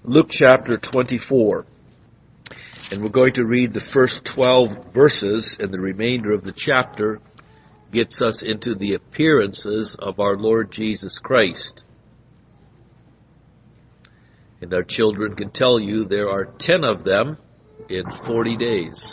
Luke chapter 24. And we're going to read the first 12 verses, and the remainder of the chapter gets us into the appearances of our Lord Jesus Christ. And our children can tell you there are 10 of them in 40 days.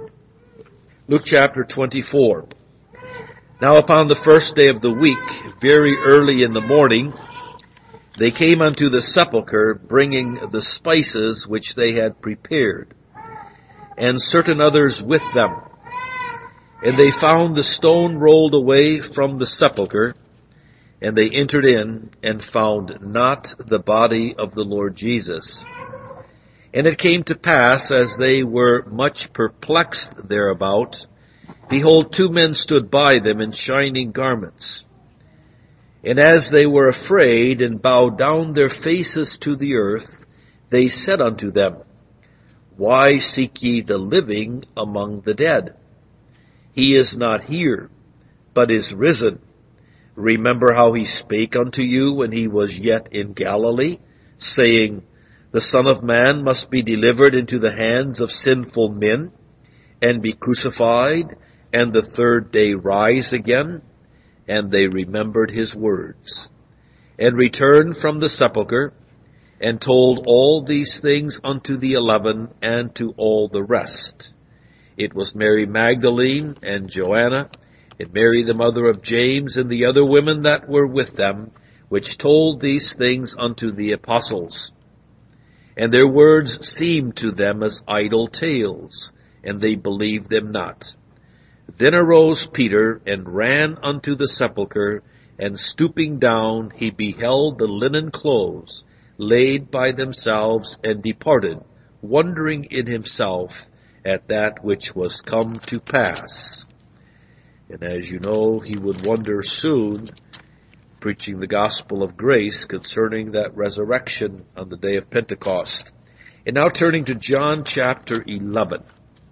Luke chapter 24. Now upon the first day of the week, very early in the morning, they came unto the sepulchre, bringing the spices which they had prepared, and certain others with them. And they found the stone rolled away from the sepulchre, and they entered in, and found not the body of the Lord Jesus. And it came to pass, as they were much perplexed thereabout, behold, 2 men stood by them in shining garments. And as they were afraid, and bowed down their faces to the earth, they said unto them, Why seek ye the living among the dead? He is not here, but is risen. Remember how he spake unto you when he was yet in Galilee, saying, The Son of Man must be delivered into the hands of sinful men, and be crucified, and the 3rd day rise again. And they remembered his words, and returned from the sepulchre, and told all these things unto the 11, and to all the rest. It was Mary Magdalene, and Joanna, and Mary the mother of James, and the other women that were with them, which told these things unto the apostles. And their words seemed to them as idle tales, and they believed them not. Then arose Peter, and ran unto the sepulchre, and stooping down, he beheld the linen clothes laid by themselves, and departed, wondering in himself at that which was come to pass. And as you know, he would wonder soon, preaching the gospel of grace concerning that resurrection on the day of Pentecost. And now turning to John chapter 11.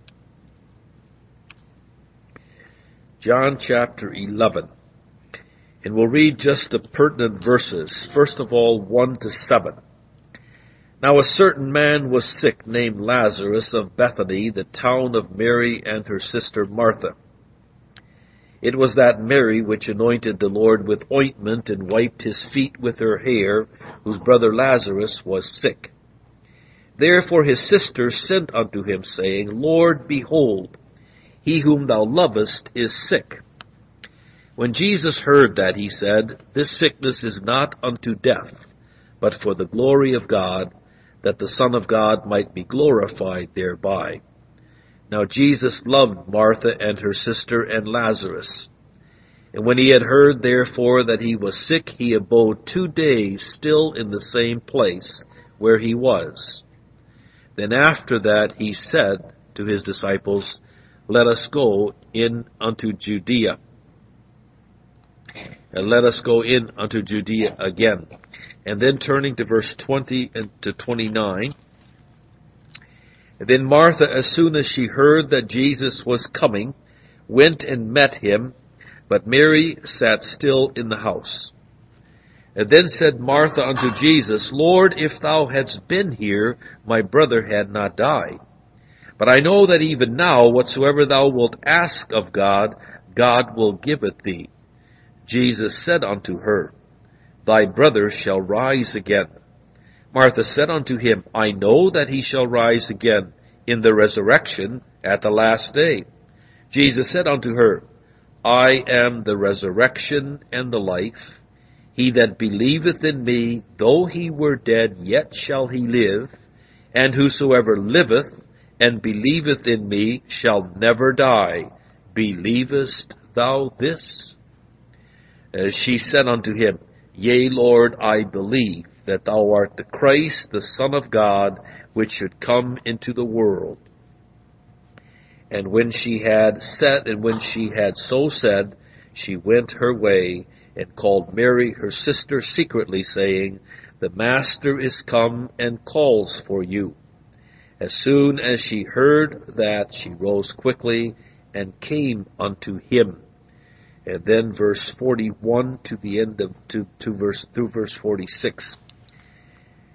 John chapter 11. And we'll read just the pertinent verses. First of all, 1 to 7. Now a certain man was sick, named Lazarus, of Bethany, the town of Mary and her sister Martha. It was that Mary which anointed the Lord with ointment, and wiped his feet with her hair, whose brother Lazarus was sick. Therefore his sister sent unto him, saying, Lord, behold, he whom thou lovest is sick. When Jesus heard that, he said, This sickness is not unto death, but for the glory of God, that the Son of God might be glorified thereby. Now Jesus loved Martha and her sister and Lazarus. And when he had heard therefore that he was sick, he abode 2 days still in the same place where he was. Then after that he said to his disciples, Let us go in unto Judea. And let us go in unto Judea again. And then turning to verse 20 and to 29. And then Martha, as soon as she heard that Jesus was coming, went and met him, but Mary sat still in the house. And then said Martha unto Jesus, Lord, if thou hadst been here, my brother had not died. But I know that even now, whatsoever thou wilt ask of God, God will give it thee. Jesus said unto her, Thy brother shall rise again. Martha said unto him, I know that he shall rise again in the resurrection at the last day. Jesus said unto her, I am the resurrection and the life. He that believeth in me, though he were dead, yet shall he live. And whosoever liveth and believeth in me shall never die. Believest thou this? She said unto him, Yea, Lord, I believe that thou art the Christ, the Son of God, which should come into the world. And when she had so said, she went her way, and called Mary her sister secretly, saying, The Master is come and calls for you. As soon as she heard that, she rose quickly and came unto him. And then verse 41 to the end of through verse 46.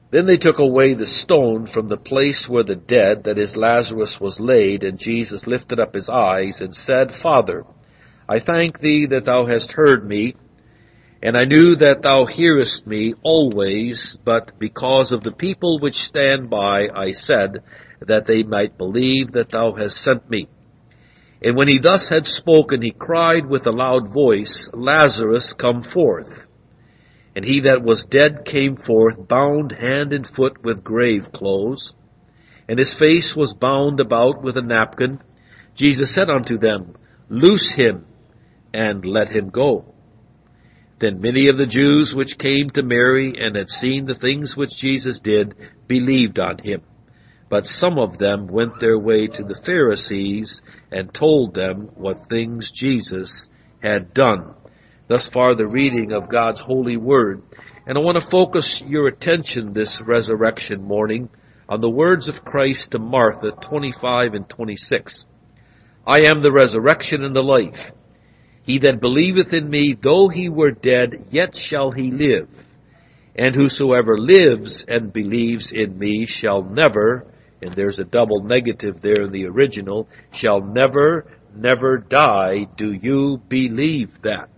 Then they took away the stone from the place where the dead, that is Lazarus, was laid, and Jesus lifted up his eyes and said, Father, I thank thee that thou hast heard me, and I knew that thou hearest me always, but because of the people which stand by, I said, that they might believe that thou hast sent me. And when he thus had spoken, he cried with a loud voice, Lazarus, come forth. And he that was dead came forth, bound hand and foot with grave clothes, and his face was bound about with a napkin. Jesus said unto them, Loose him, and let him go. Then many of the Jews which came to Mary and had seen the things which Jesus did believed on him. But some of them went their way to the Pharisees and told them what things Jesus had done. Thus far the reading of God's holy word. And I want to focus your attention this resurrection morning on the words of Christ to Martha, 25 and 26. I am the resurrection and the life. He that believeth in me, though he were dead, yet shall he live. And whosoever lives and believes in me shall never, and there's a double negative there in the original, shall never, never die. Do you believe that?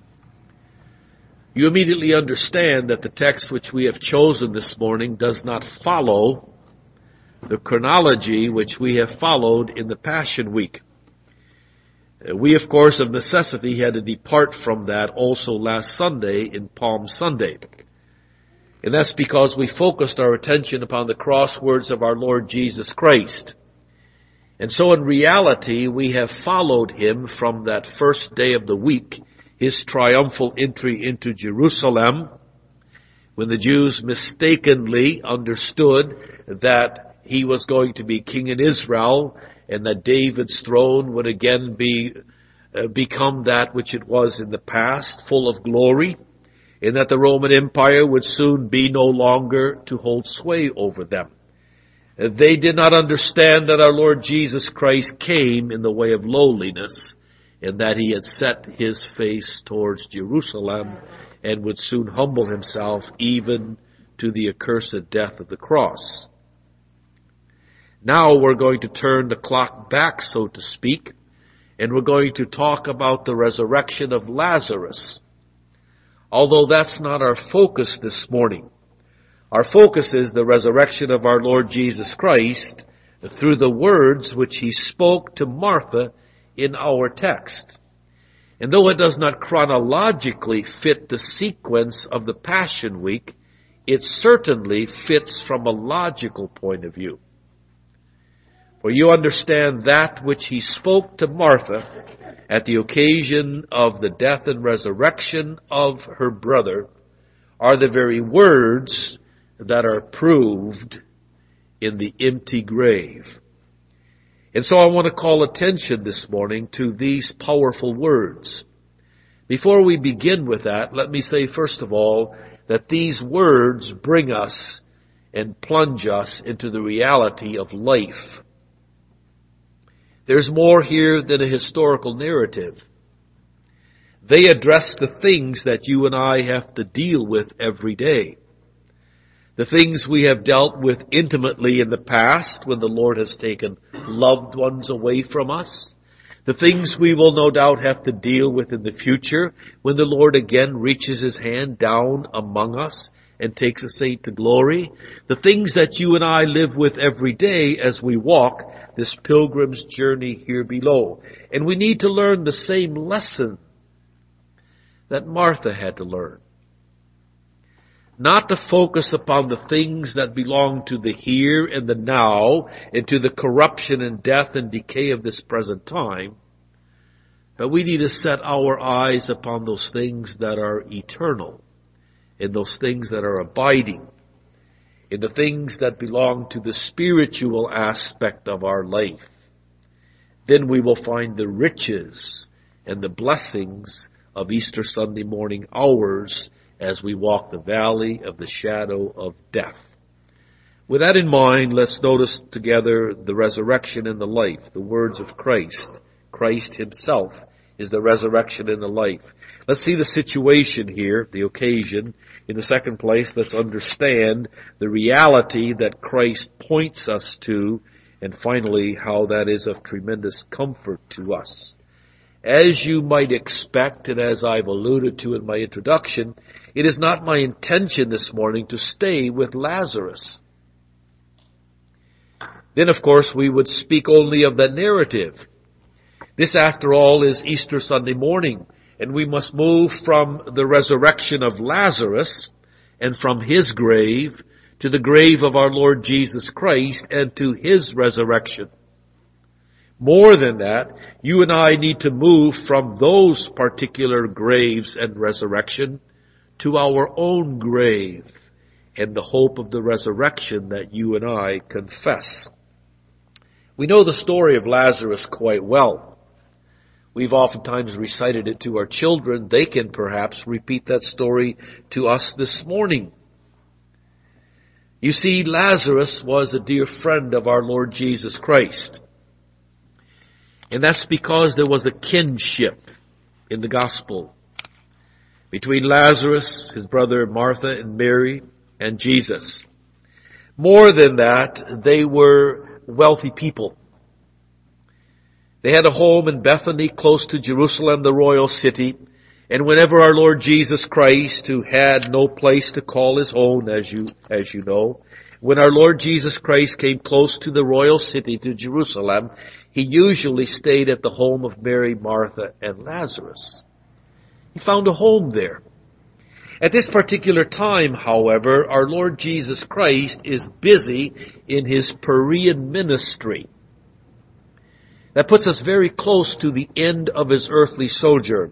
You immediately understand that the text which we have chosen this morning does not follow the chronology which we have followed in the Passion Week. We, of course, of necessity had to depart from that also last Sunday in Palm Sunday. And that's because we focused our attention upon the crosswords of our Lord Jesus Christ. And so in reality, we have followed him from that first day of the week, his triumphal entry into Jerusalem, when the Jews mistakenly understood that he was going to be king in Israel and that David's throne would again become that which it was in the past, full of glory, and that the Roman Empire would soon be no longer to hold sway over them. They did not understand that our Lord Jesus Christ came in the way of lowliness, and that he had set his face towards Jerusalem and would soon humble himself even to the accursed death of the cross. Now we're going to turn the clock back, so to speak, and we're going to talk about the resurrection of Lazarus. Although that's not our focus this morning. Our focus is the resurrection of our Lord Jesus Christ through the words which he spoke to Martha in our text. And though it does not chronologically fit the sequence of the Passion Week, it certainly fits from a logical point of view. For you understand that which he spoke to Martha at the occasion of the death and resurrection of her brother are the very words that are proved in the empty grave. And so I want to call attention this morning to these powerful words. Before we begin with that, let me say first of all that these words bring us and plunge us into the reality of life. There's more here than a historical narrative. They address the things that you and I have to deal with every day. The things we have dealt with intimately in the past when the Lord has taken loved ones away from us. The things we will no doubt have to deal with in the future when the Lord again reaches his hand down among us and takes us to glory. The things that you and I live with every day as we walk this pilgrim's journey here below. And we need to learn the same lesson that Martha had to learn. Not to focus upon the things that belong to the here and the now and to the corruption and death and decay of this present time, but we need to set our eyes upon those things that are eternal and those things that are abiding and the things that belong to the spiritual aspect of our life. Then we will find the riches and the blessings of Easter Sunday morning hours as we walk the valley of the shadow of death. With that in mind, let's notice together the resurrection and the life, the words of Christ, Christ himself is the resurrection and the life. Let's see the situation here, the occasion. In the second place, let's understand the reality that Christ points us to, and finally, how that is of tremendous comfort to us. As you might expect, and as I've alluded to in my introduction, it is not my intention this morning to stay with Lazarus. Then, of course, we would speak only of the narrative. This, after all, is Easter Sunday morning, and we must move from the resurrection of Lazarus and from his grave to the grave of our Lord Jesus Christ and to his resurrection. More than that, you and I need to move from those particular graves and resurrection to our own grave and the hope of the resurrection that you and I confess. We know the story of Lazarus quite well. We've oftentimes recited it to our children. They can perhaps repeat that story to us this morning. You see, Lazarus was a dear friend of our Lord Jesus Christ. And that's because there was a kinship in the gospel between Lazarus, his brother Martha and Mary, and Jesus. More than that, they were wealthy people. They had a home in Bethany, close to Jerusalem, the royal city. And whenever our Lord Jesus Christ, who had no place to call his own, as you know, when our Lord Jesus Christ came close to the royal city, to Jerusalem, he usually stayed at the home of Mary, Martha, and Lazarus. He found a home there. At this particular time, however, our Lord Jesus Christ is busy in his Perean ministry. That puts us very close to the end of his earthly sojourn.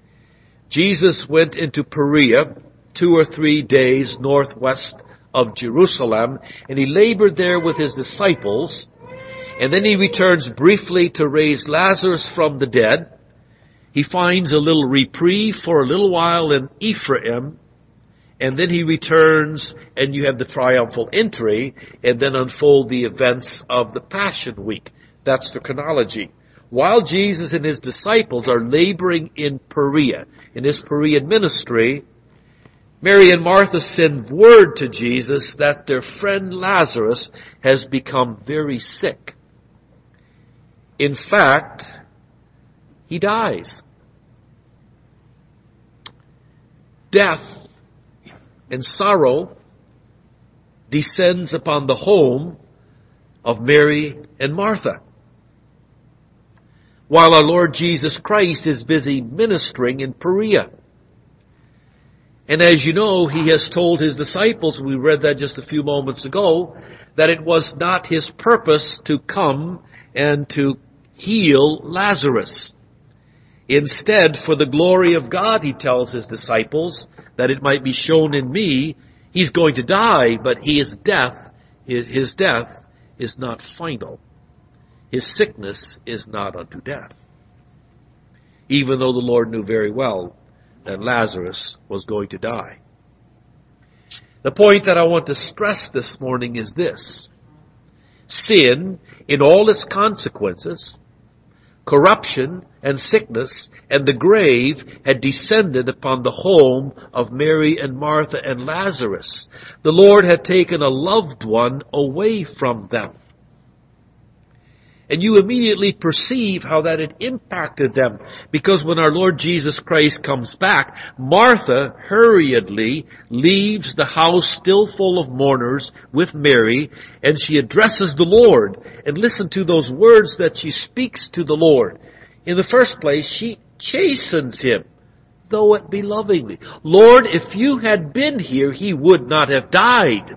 Jesus went into Perea 2 or 3 days northwest of Jerusalem, and he labored there with his disciples, and then he returns briefly to raise Lazarus from the dead. He finds a little reprieve for a little while in Ephraim, and then he returns, and you have the triumphal entry, and then unfold the events of the Passion Week. That's the chronology. While Jesus and his disciples are laboring in Perea, in his Perean ministry, Mary and Martha send word to Jesus that their friend Lazarus has become very sick. In fact, he dies. Death and sorrow descends upon the home of Mary and Martha, while our Lord Jesus Christ is busy ministering in Perea. And as you know, he has told his disciples, we read that just a few moments ago, that it was not his purpose to come and to heal Lazarus. Instead, for the glory of God, he tells his disciples, that it might be shown in me, he's going to die, but his death is not final. His sickness is not unto death. Even though the Lord knew very well that Lazarus was going to die. The point that I want to stress this morning is this. Sin, in all its consequences, corruption and sickness and the grave had descended upon the home of Mary and Martha and Lazarus. The Lord had taken a loved one away from them. And you immediately perceive how that had impacted them. Because when our Lord Jesus Christ comes back, Martha hurriedly leaves the house still full of mourners with Mary, and she addresses the Lord. And listen to those words that she speaks to the Lord. In the first place, she chastens him, though it be lovingly. Lord, if you had been here, he would not have died.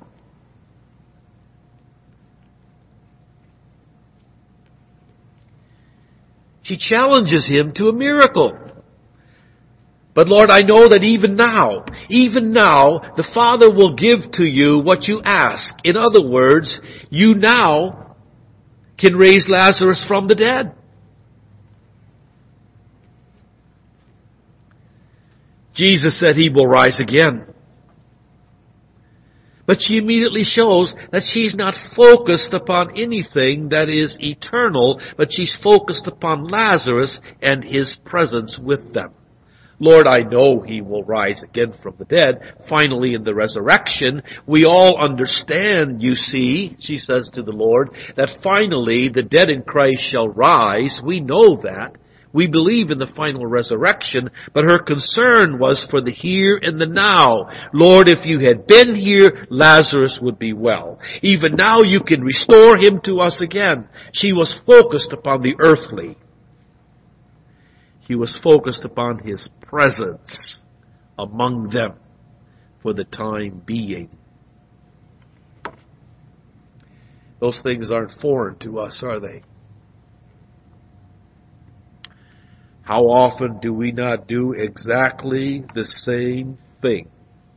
She challenges him to a miracle. But Lord, I know that even now, the Father will give to you what you ask. In other words, you now can raise Lazarus from the dead. Jesus said he will rise again. But she immediately shows that she's not focused upon anything that is eternal, but she's focused upon Lazarus and his presence with them. Lord, I know he will rise again from the dead. Finally, in the resurrection, we all understand, you see, she says to the Lord, that finally the dead in Christ shall rise. We know that. We believe in the final resurrection, but her concern was for the here and the now. Lord, if you had been here, Lazarus would be well. Even now you can restore him to us again. She was focused upon the earthly. He was focused upon his presence among them for the time being. Those things aren't foreign to us, are they? How often do we not do exactly the same thing?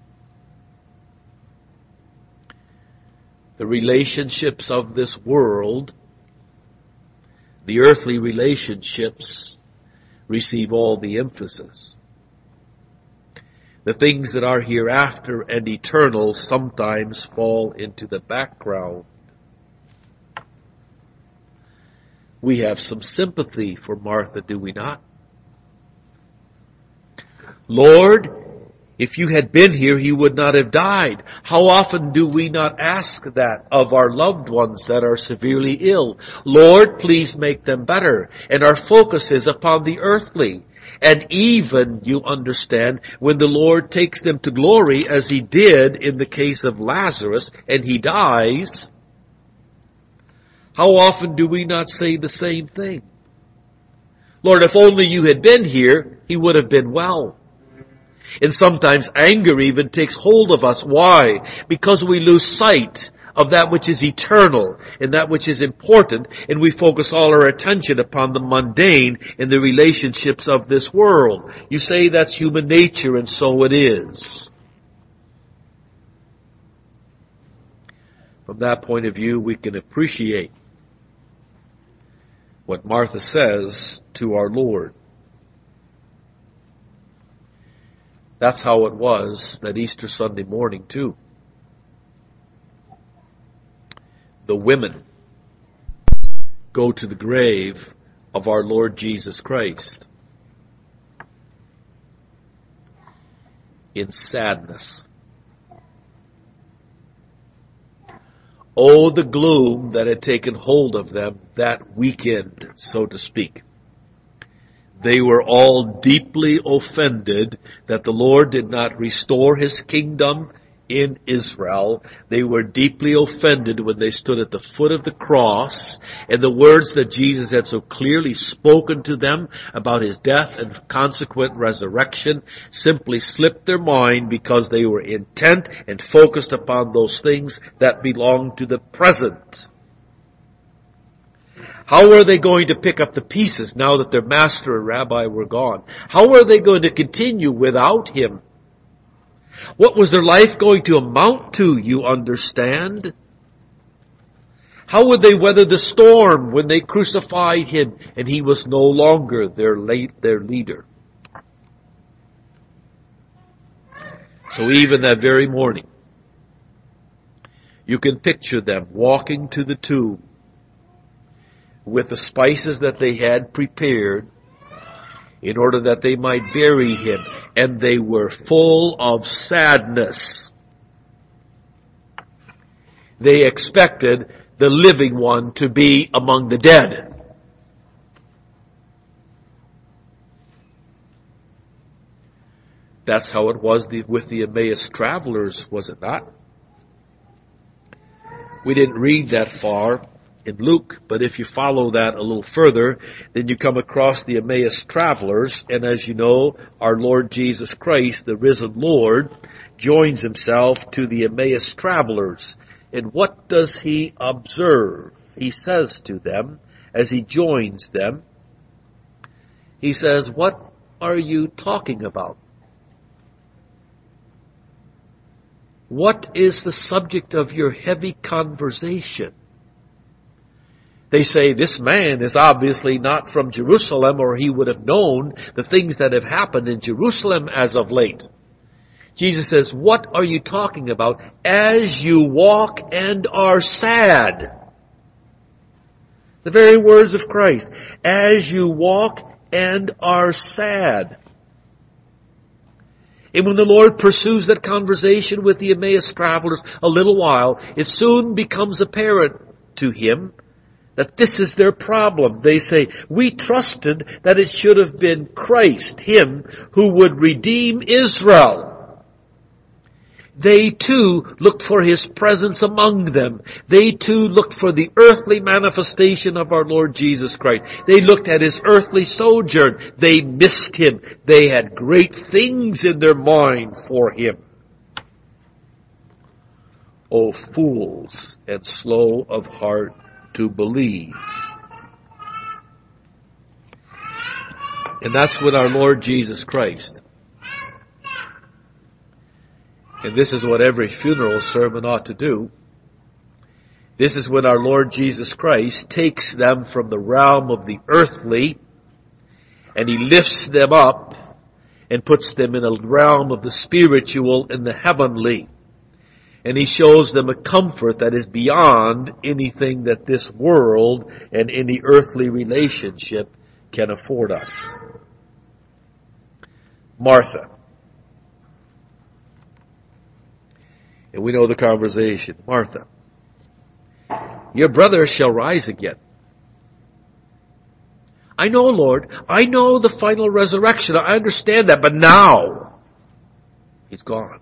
The relationships of this world, the earthly relationships, receive all the emphasis. The things that are hereafter and eternal sometimes fall into the background. We have some sympathy for Martha, do we not? Lord, if you had been here, he would not have died. How often do we not ask that of our loved ones that are severely ill? Lord, please make them better. And our focus is upon the earthly. And even, you understand, when the Lord takes them to glory, as he did in the case of Lazarus, and he dies, how often do we not say the same thing? Lord, if only you had been here, he would have been well. And sometimes anger even takes hold of us. Why? Because we lose sight of that which is eternal and that which is important, and we focus all our attention upon the mundane and the relationships of this world. You say that's human nature, and so it is. From that point of view, we can appreciate what Martha says to our Lord. That's how it was that Easter Sunday morning too. The women go to the grave of our Lord Jesus Christ in sadness. Oh, the gloom that had taken hold of them that weekend, so to speak. They were all deeply offended that the Lord did not restore his kingdom in Israel. They were deeply offended when they stood at the foot of the cross, and the words that Jesus had so clearly spoken to them about his death and consequent resurrection simply slipped their mind because they were intent and focused upon those things that belong to the present. How are they going to pick up the pieces now that their master and rabbi were gone? How are they going to continue without him? What was their life going to amount to, you understand? How would they weather the storm when they crucified him and he was no longer their leader? So even that very morning, you can picture them walking to the tomb with the spices that they had prepared in order that they might bury him. And they were full of sadness. They expected the living one to be among the dead. That's how it was with the Emmaus travelers, was it not? We didn't read that far in Luke, but if you follow that a little further, then you come across the Emmaus travelers, and as you know, our Lord Jesus Christ, the risen Lord, joins himself to the Emmaus travelers. And what does he observe? He says to them, as he joins them, he says, "What are you talking about? What is the subject of your heavy conversation?" They say, this man is obviously not from Jerusalem, or he would have known the things that have happened in Jerusalem as of late. Jesus says, what are you talking about? As you walk and are sad. The very words of Christ. As you walk and are sad. And when the Lord pursues that conversation with the Emmaus travelers a little while, it soon becomes apparent to him that this is their problem. They say, we trusted that it should have been Christ, him who would redeem Israel. They too looked for his presence among them. They too looked for the earthly manifestation of our Lord Jesus Christ. They looked at his earthly sojourn. They missed him. They had great things in their mind for him. O fools and slow of heart to believe. And that's with our Lord Jesus Christ. And this is what every funeral sermon ought to do. This is when our Lord Jesus Christ takes them from the realm of the earthly and he lifts them up and puts them in a realm of the spiritual and the heavenly. And he shows them a comfort that is beyond anything that this world and any earthly relationship can afford us. Martha. And we know the conversation. Martha, your brother shall rise again. I know, Lord. I know the final resurrection. I understand that. But now, he's gone.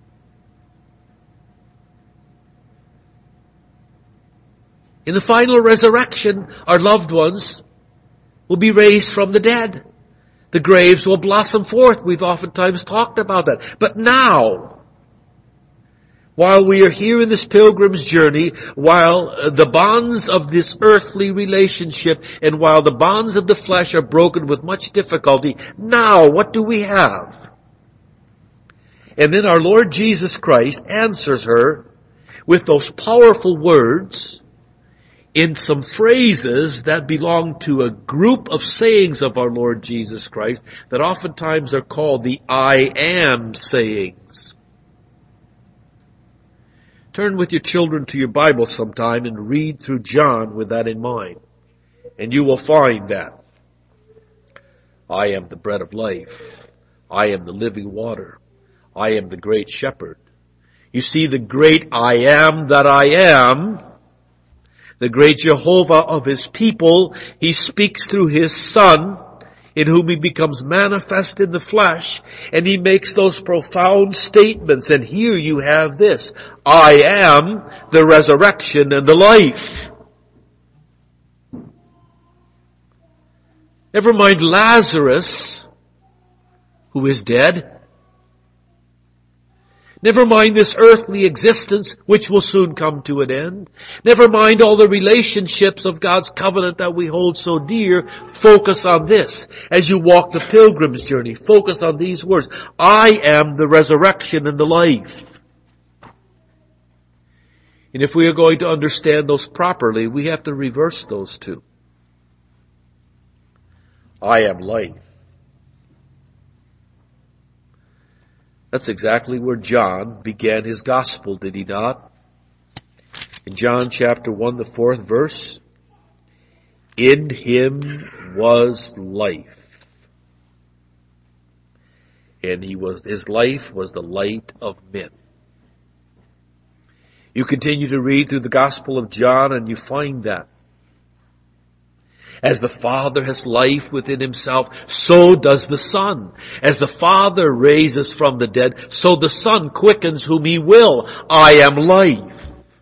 In the final resurrection, our loved ones will be raised from the dead. The graves will blossom forth. We've oftentimes talked about that. But now, while we are here in this pilgrim's journey, while the bonds of this earthly relationship and while the bonds of the flesh are broken with much difficulty, now what do we have? And then our Lord Jesus Christ answers her with those powerful words in some phrases that belong to a group of sayings of our Lord Jesus Christ that oftentimes are called the I am sayings. Turn with your children to your Bible sometime and read through John with that in mind. And you will find that. I am the bread of life. I am the living water. I am the great shepherd. You see, the great I am that I am, the great Jehovah of his people, he speaks through his Son, in whom he becomes manifest in the flesh, and he makes those profound statements. And here you have this: I am the resurrection and the life. Never mind Lazarus, who is dead. Never mind this earthly existence, which will soon come to an end. Never mind all the relationships of God's covenant that we hold so dear. Focus on this. As you walk the pilgrim's journey, focus on these words. I am the resurrection and the life. And if we are going to understand those properly, we have to reverse those two. I am life. That's exactly where John began his gospel, did he not? In John chapter 1, the 4th verse, in him was life. And his life was the light of men. You continue to read through the Gospel of John and you find that. As the Father has life within himself, so does the Son. As the Father raises from the dead, so the Son quickens whom he will. I am life.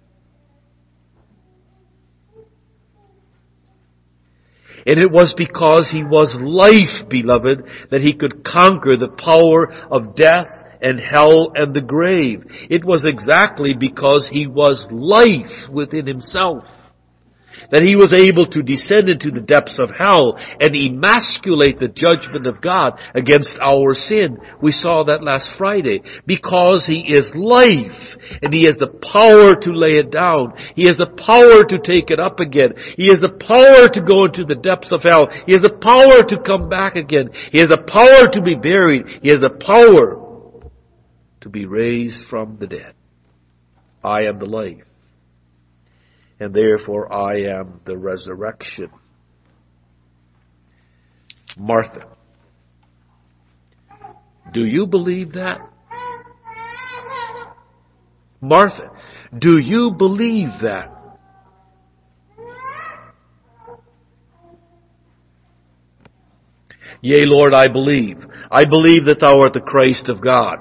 And it was because he was life, beloved, that he could conquer the power of death and hell and the grave. It was exactly because he was life within himself that he was able to descend into the depths of hell and emasculate the judgment of God against our sin. We saw that last Friday. Because he is life, and he has the power to lay it down. He has the power to take it up again. He has the power to go into the depths of hell. He has the power to come back again. He has the power to be buried. He has the power to be raised from the dead. I am the life, and therefore I am the resurrection. Martha, do you believe that? Martha, do you believe that? Yea, Lord, I believe. I believe that thou art the Christ of God.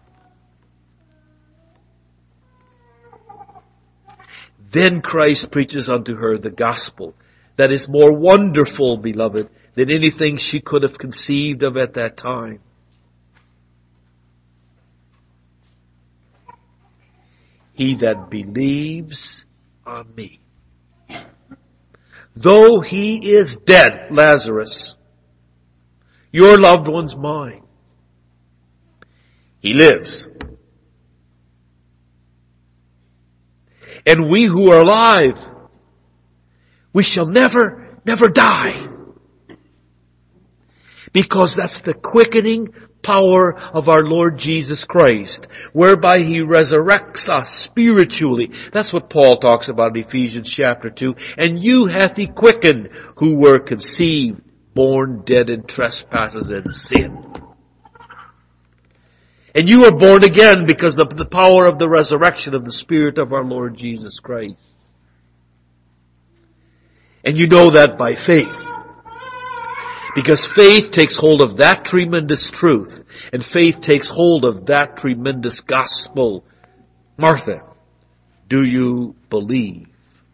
Then Christ preaches unto her the gospel that is more wonderful, beloved, than anything she could have conceived of at that time. He that believes on me, though he is dead, Lazarus, your loved one's mine, he lives. And we who are alive, we shall never die. Because that's the quickening power of our Lord Jesus Christ, whereby He resurrects us spiritually. That's what Paul talks about in Ephesians chapter 2. And you hath He quickened who were conceived, born dead in trespasses and sin. And you are born again because of the power of the resurrection of the Spirit of our Lord Jesus Christ. And you know that by faith. Because faith takes hold of that tremendous truth. And faith takes hold of that tremendous gospel. Martha, do you believe?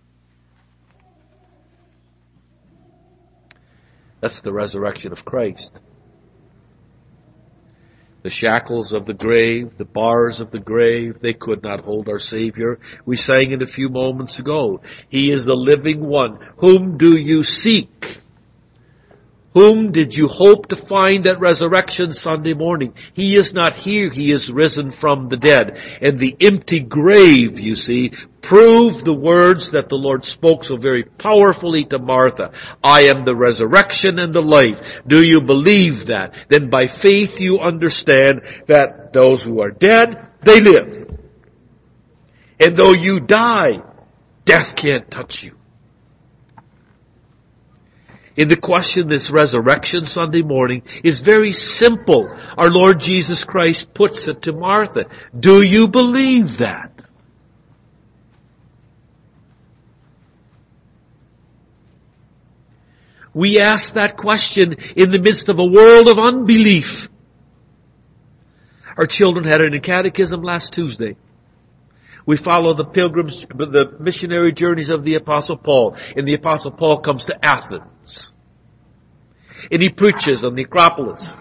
That's the resurrection of Christ. The shackles of the grave, the bars of the grave, they could not hold our Savior. We sang it a few moments ago. He is the living one. Whom do you seek? Whom did you hope to find at resurrection Sunday morning? He is not here. He is risen from the dead. And the empty grave, you see, proved the words that the Lord spoke so very powerfully to Martha. I am the resurrection and the life. Do you believe that? Then by faith you understand that those who are dead, they live. And though you die, death can't touch you. In the question this resurrection Sunday morning is very simple. Our Lord Jesus Christ puts it to Martha. Do you believe that? We ask that question in the midst of a world of unbelief. Our children had it in catechism last Tuesday. We follow the missionary journeys of the Apostle Paul. And the Apostle Paul comes to Athens. And he preaches on the Acropolis.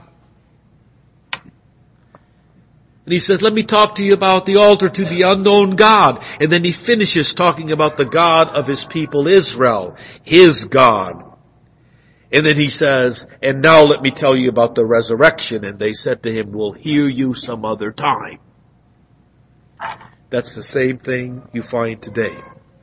And he says, let me talk to you about the altar to the unknown God. And then he finishes talking about the God of his people Israel, his God. And then he says, and now let me tell you about the resurrection. And they said to him, we'll hear you some other time. That's the same thing you find today.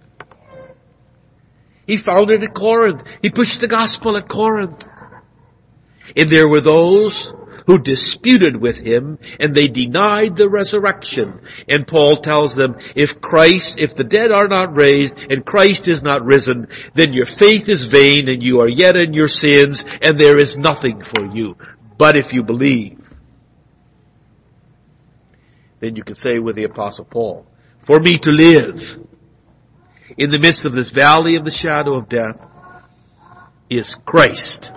He found it at Corinth. He preached the gospel at Corinth. And there were those who disputed with him and they denied the resurrection. And Paul tells them, if the dead are not raised and Christ is not risen, then your faith is vain and you are yet in your sins and there is nothing for you. But if you believe, then you can say with the Apostle Paul, for me to live in the midst of this valley of the shadow of death is Christ.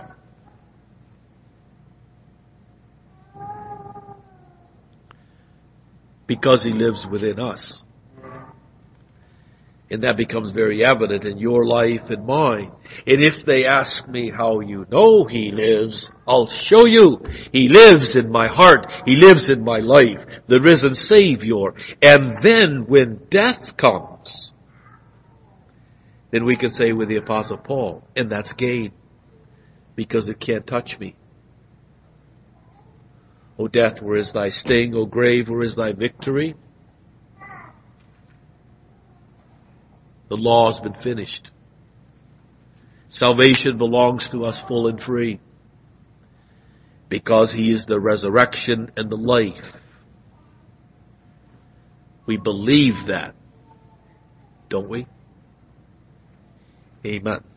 Because He lives within us. And that becomes very evident in your life and mine. And if they ask me how you know He lives, I'll show you. He lives in my heart. He lives in my life. The risen Savior. And then when death comes, then we can say with the Apostle Paul, and that's gain. Because it can't touch me. O death, where is thy sting? O grave, where is thy victory? The law has been finished. Salvation belongs to us full and free. Because He is the resurrection and the life. We believe that, don't we? Amen.